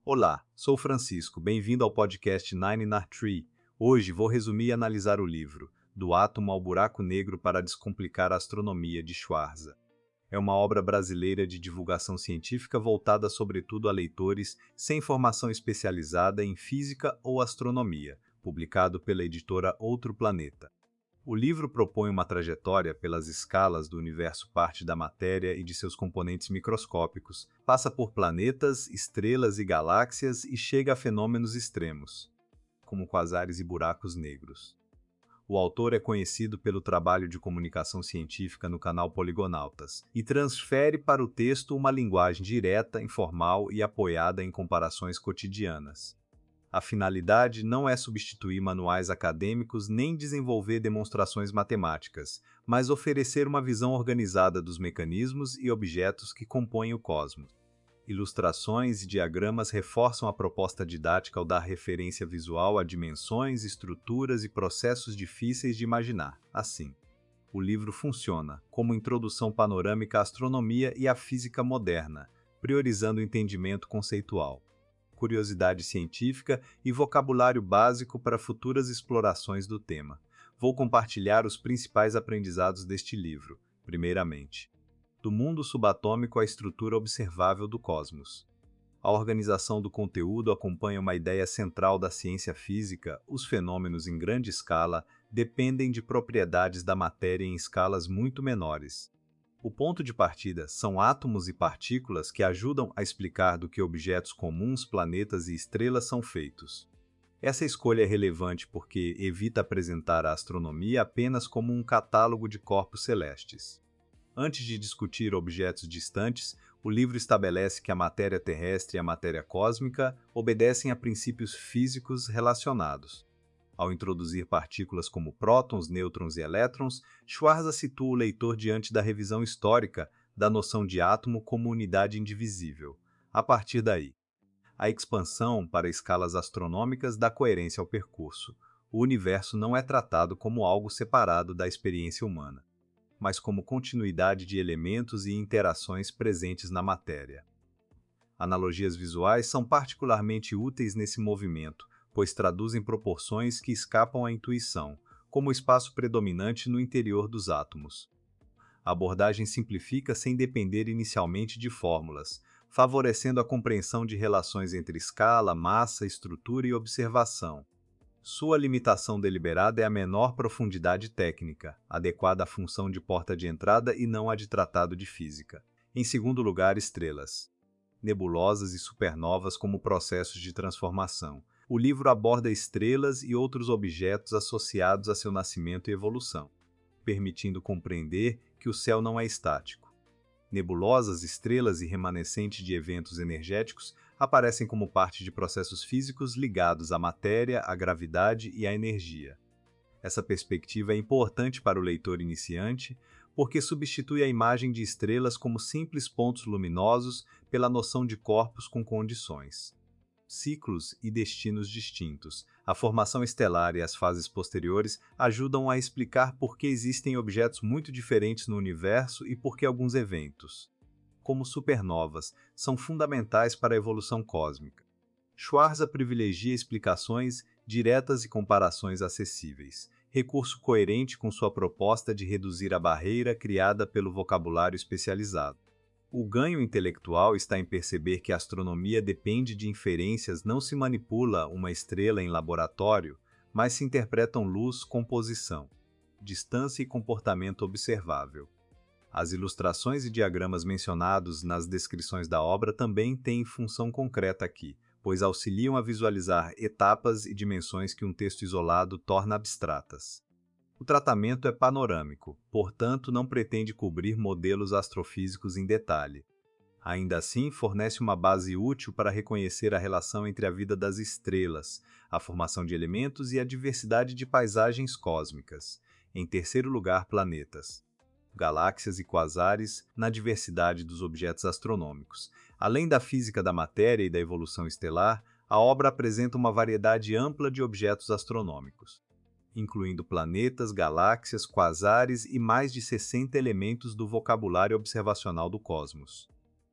Olá, sou Francisco, bem-vindo ao podcast Nine in Tree. Hoje vou resumir e analisar o livro Do Átomo ao Buraco Negro para Descomplicar a Astronomia de Schwarza. É uma obra brasileira de divulgação científica voltada sobretudo a leitores sem formação especializada em física ou astronomia, publicado pela editora Outro Planeta. O livro propõe uma trajetória pelas escalas do universo parte da matéria e de seus componentes microscópicos, passa por planetas, estrelas e galáxias e chega a fenômenos extremos, como quasares e buracos negros. O autor é conhecido pelo trabalho de comunicação científica no canal Poligonautas e transfere para o texto uma linguagem direta, informal e apoiada em comparações cotidianas. A finalidade não é substituir manuais acadêmicos nem desenvolver demonstrações matemáticas, mas oferecer uma visão organizada dos mecanismos e objetos que compõem o cosmos. Ilustrações e diagramas reforçam a proposta didática ao dar referência visual a dimensões, estruturas e processos difíceis de imaginar. Assim, o livro funciona como introdução panorâmica à astronomia e à física moderna, priorizando o entendimento conceitual, curiosidade científica e vocabulário básico para futuras explorações do tema. Vou compartilhar os principais aprendizados deste livro. Primeiramente, do mundo subatômico à estrutura observável do cosmos. A organização do conteúdo acompanha uma ideia central da ciência física: os fenômenos em grande escala dependem de propriedades da matéria em escalas muito menores. O ponto de partida são átomos e partículas que ajudam a explicar do que objetos comuns, planetas e estrelas são feitos. Essa escolha é relevante porque evita apresentar a astronomia apenas como um catálogo de corpos celestes. Antes de discutir objetos distantes, o livro estabelece que a matéria terrestre e a matéria cósmica obedecem a princípios físicos relacionados. Ao introduzir partículas como prótons, nêutrons e elétrons, Schwarza situa o leitor diante da revisão histórica da noção de átomo como unidade indivisível. A partir daí, a expansão para escalas astronômicas dá coerência ao percurso. O universo não é tratado como algo separado da experiência humana, mas como continuidade de elementos e interações presentes na matéria. Analogias visuais são particularmente úteis nesse movimento, pois traduzem proporções que escapam à intuição, como o espaço predominante no interior dos átomos. A abordagem simplifica sem depender inicialmente de fórmulas, favorecendo a compreensão de relações entre escala, massa, estrutura e observação. Sua limitação deliberada é a menor profundidade técnica, adequada à função de porta de entrada e não à de tratado de física. Em segundo lugar, estrelas, nebulosas e supernovas como processos de transformação. O livro aborda estrelas e outros objetos associados a seu nascimento e evolução, permitindo compreender que o céu não é estático. Nebulosas, estrelas e remanescentes de eventos energéticos aparecem como parte de processos físicos ligados à matéria, à gravidade e à energia. Essa perspectiva é importante para o leitor iniciante, porque substitui a imagem de estrelas como simples pontos luminosos pela noção de corpos com condições, ciclos e destinos distintos. A formação estelar e as fases posteriores ajudam a explicar por que existem objetos muito diferentes no universo e por que alguns eventos, como supernovas, são fundamentais para a evolução cósmica. Schwarza privilegia explicações diretas e comparações acessíveis, recurso coerente com sua proposta de reduzir a barreira criada pelo vocabulário especializado. O ganho intelectual está em perceber que a astronomia depende de inferências, não se manipula uma estrela em laboratório, mas se interpretam luz, composição, distância e comportamento observável. As ilustrações e diagramas mencionados nas descrições da obra também têm função concreta aqui, pois auxiliam a visualizar etapas e dimensões que um texto isolado torna abstratas. O tratamento é panorâmico, portanto não pretende cobrir modelos astrofísicos em detalhe. Ainda assim, fornece uma base útil para reconhecer a relação entre a vida das estrelas, a formação de elementos e a diversidade de paisagens cósmicas. Em terceiro lugar, planetas, galáxias e quasares na diversidade dos objetos astronômicos. Além da física da matéria e da evolução estelar, a obra apresenta uma variedade ampla de objetos astronômicos, incluindo planetas, galáxias, quasares e mais de 60 elementos do vocabulário observacional do cosmos.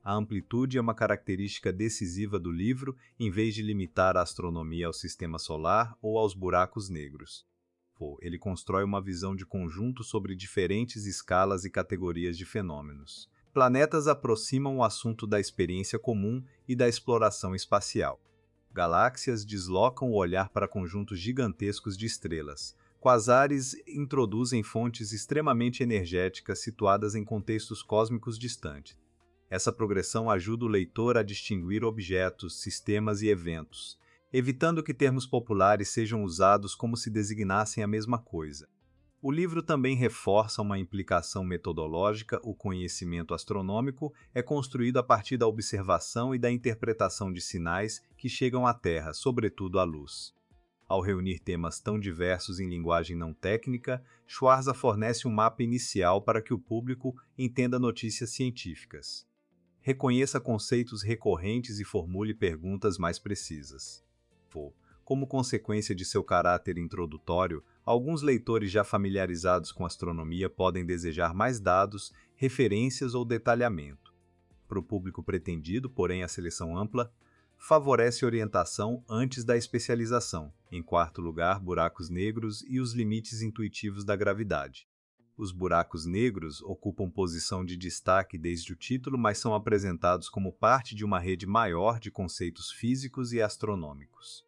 A amplitude é uma característica decisiva do livro, em vez de limitar a astronomia ao sistema solar ou aos buracos negros. Ele constrói uma visão de conjunto sobre diferentes escalas e categorias de fenômenos. Planetas aproximam o assunto da experiência comum e da exploração espacial. Galáxias deslocam o olhar para conjuntos gigantescos de estrelas. Quasares introduzem fontes extremamente energéticas situadas em contextos cósmicos distantes. Essa progressão ajuda o leitor a distinguir objetos, sistemas e eventos, evitando que termos populares sejam usados como se designassem a mesma coisa. O livro também reforça uma implicação metodológica: o conhecimento astronômico é construído a partir da observação e da interpretação de sinais que chegam à Terra, sobretudo a luz. Ao reunir temas tão diversos em linguagem não técnica, Schwarza fornece um mapa inicial para que o público entenda notícias científicas. Reconheça conceitos recorrentes e formule perguntas mais precisas. Como consequência de seu caráter introdutório, alguns leitores já familiarizados com astronomia podem desejar mais dados, referências ou detalhamento. Para o público pretendido, porém, a seleção ampla favorece orientação antes da especialização. Em quarto lugar, buracos negros e os limites intuitivos da gravidade. Os buracos negros ocupam posição de destaque desde o título, mas são apresentados como parte de uma rede maior de conceitos físicos e astronômicos.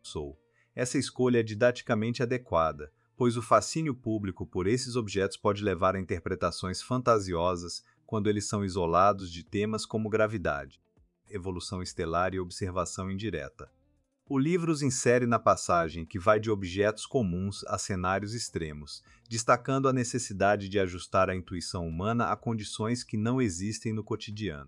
Essa escolha é didaticamente adequada, pois o fascínio público por esses objetos pode levar a interpretações fantasiosas quando eles são isolados de temas como gravidade, evolução estelar e observação indireta. O livro os insere na passagem que vai de objetos comuns a cenários extremos, destacando a necessidade de ajustar a intuição humana a condições que não existem no cotidiano.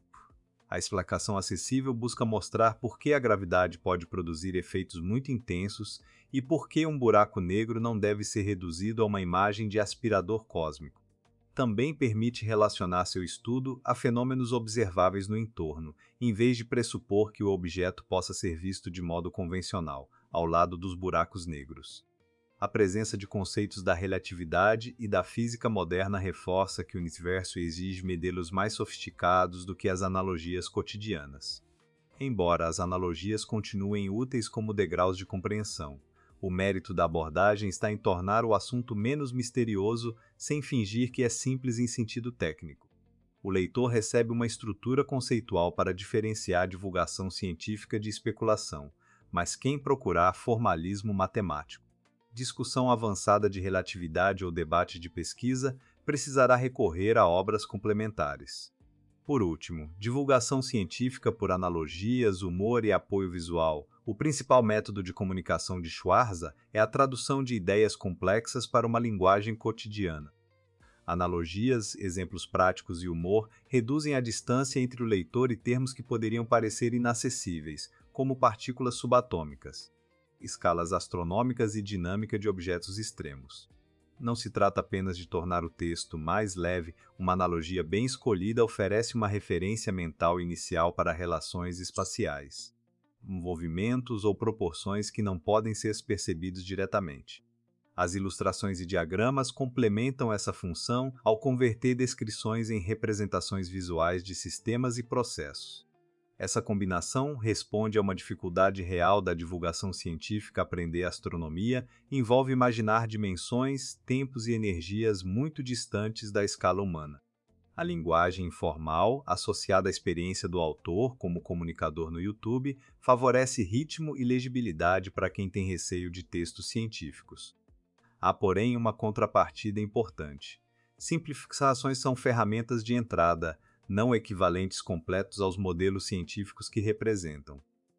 A explicação acessível busca mostrar por que a gravidade pode produzir efeitos muito intensos e por que um buraco negro não deve ser reduzido a uma imagem de aspirador cósmico. Também permite relacionar seu estudo a fenômenos observáveis no entorno, em vez de pressupor que o objeto possa ser visto de modo convencional, ao lado dos buracos negros. A presença de conceitos da relatividade e da física moderna reforça que o universo exige modelos mais sofisticados do que as analogias cotidianas. Embora as analogias continuem úteis como degraus de compreensão, o mérito da abordagem está em tornar o assunto menos misterioso sem fingir que é simples em sentido técnico. O leitor recebe uma estrutura conceitual para diferenciar divulgação científica de especulação, mas quem procurar formalismo matemático, discussão avançada de relatividade ou debate de pesquisa precisará recorrer a obras complementares. Por último, divulgação científica por analogias, humor e apoio visual. O principal método de comunicação de Schwarza é a tradução de ideias complexas para uma linguagem cotidiana. Analogias, exemplos práticos e humor reduzem a distância entre o leitor e termos que poderiam parecer inacessíveis, como partículas subatômicas, escalas astronômicas e dinâmica de objetos extremos. Não se trata apenas de tornar o texto mais leve, uma analogia bem escolhida oferece uma referência mental inicial para relações espaciais, movimentos ou proporções que não podem ser percebidos diretamente. As ilustrações e diagramas complementam essa função ao converter descrições em representações visuais de sistemas e processos. Essa combinação responde a uma dificuldade real da divulgação científica. Aprender astronomia envolve imaginar dimensões, tempos e energias muito distantes da escala humana. A linguagem informal, associada à experiência do autor como comunicador no YouTube, favorece ritmo e legibilidade para quem tem receio de textos científicos. Há, porém, uma contrapartida importante. Simplificações são ferramentas de entrada, não equivalentes completos aos modelos científicos que representam.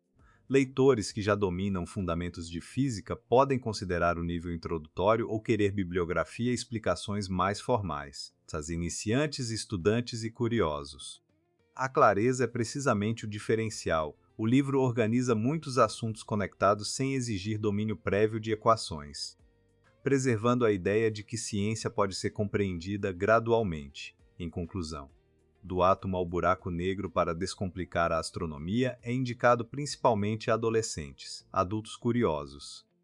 Leitores que já dominam fundamentos de física podem considerar o nível introdutório ou querer bibliografia e explicações mais formais. Iniciantes, estudantes e curiosos. A clareza é precisamente o diferencial. O livro organiza muitos assuntos conectados sem exigir domínio prévio de equações, preservando a ideia de que ciência pode ser compreendida gradualmente. Em conclusão, Do Átomo ao Buraco Negro para Descomplicar a Astronomia é indicado principalmente a adolescentes, adultos curiosos,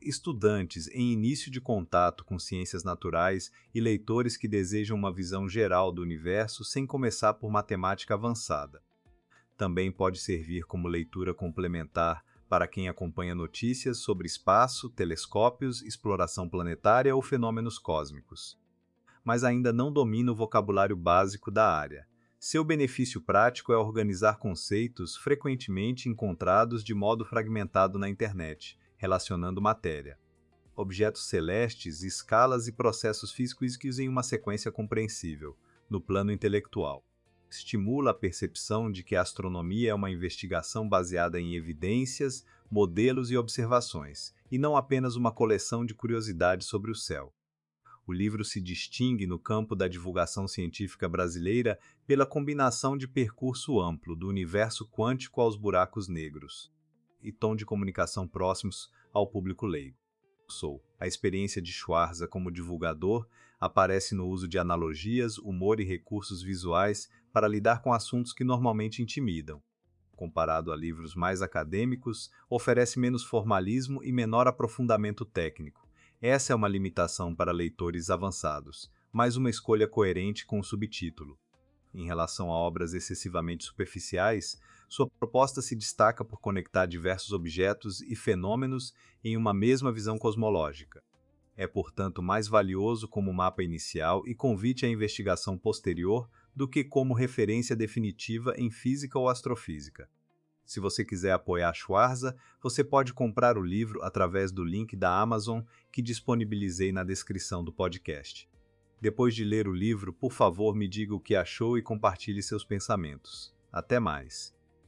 Estudantes em início de contato com ciências naturais e leitores que desejam uma visão geral do universo sem começar por matemática avançada. Também pode servir como leitura complementar para quem acompanha notícias sobre espaço, telescópios, exploração planetária ou fenômenos cósmicos, mas ainda não domina o vocabulário básico da área. Seu benefício prático é organizar conceitos frequentemente encontrados de modo fragmentado na internet, relacionando matéria, objetos celestes, escalas e processos físicos em uma sequência compreensível, no plano intelectual. Estimula a percepção de que a astronomia é uma investigação baseada em evidências, modelos e observações, e não apenas uma coleção de curiosidades sobre o céu. O livro se distingue no campo da divulgação científica brasileira pela combinação de percurso amplo do universo quântico aos buracos negros e tom de comunicação próximos ao público leigo. A experiência de Schwarza como divulgador aparece no uso de analogias, humor e recursos visuais para lidar com assuntos que normalmente intimidam. Comparado a livros mais acadêmicos, oferece menos formalismo e menor aprofundamento técnico. Essa é uma limitação para leitores avançados, mas uma escolha coerente com o subtítulo. Em relação a obras excessivamente superficiais, sua proposta se destaca por conectar diversos objetos e fenômenos em uma mesma visão cosmológica. É, portanto, mais valioso como mapa inicial e convite à investigação posterior do que como referência definitiva em física ou astrofísica. Se você quiser apoiar Schwarza, você pode comprar o livro através do link da Amazon que disponibilizei na descrição do podcast. Depois de ler o livro, por favor, me diga o que achou e compartilhe seus pensamentos. Até mais!